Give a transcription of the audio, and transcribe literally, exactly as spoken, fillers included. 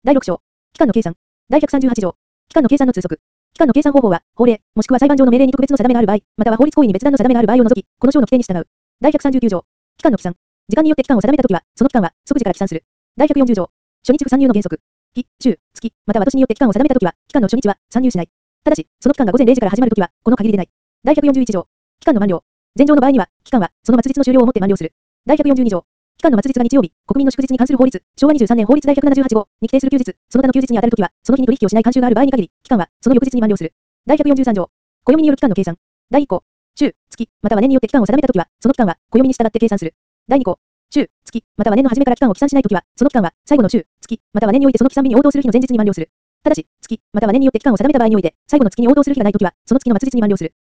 だいろく章。期間の計算。だいひゃくさんじゅうはち条。期間の計算の通則。期間の計算方法は、法令、もしくは裁判上の命令に特別の定めがある場合、または法律行為に別段の定めがある場合を除き、この章の規定に従う。だいひゃくさんじゅうきゅう条。期間の起算。時間によって期間を定めたときは、その期間は即時から起算する。だいひゃくよんじゅう条。初日参入の原則。日、週、月、または年によって期間を定めたときは、期間の初日は参入しない。ただし、その期間が午前れいじから始まるときは、この限りでない。だいひゃくよんじゅういち条。期間の満了。前条の場合には、期間は、その末日の終了をもって満了する。だいひゃくよんじゅうに条。期間の末日が日曜日、国民の祝日に関する法律、昭和にじゅうさんねん法律だいひゃくななじゅうはち号に規定する休日、その他の休日に当たるときは、その日に取引をしない慣習がある場合に限り、期間は、その翌日に満了する。だいひゃくよんじゅうさん条。暦による期間の計算。だいい項。週、月、または年によって期間を定めたときは、その期間は、暦に従って計算する。だいに項。週、月、または年の初めから期間を起算しないときは、その期間は、最後の週、月、または年においてその起算日に応当する日の前日に満了する。ただし、月、または年によって期間を定めた場合において、最後の月に応当する日がないときは、その月の末日に満了する。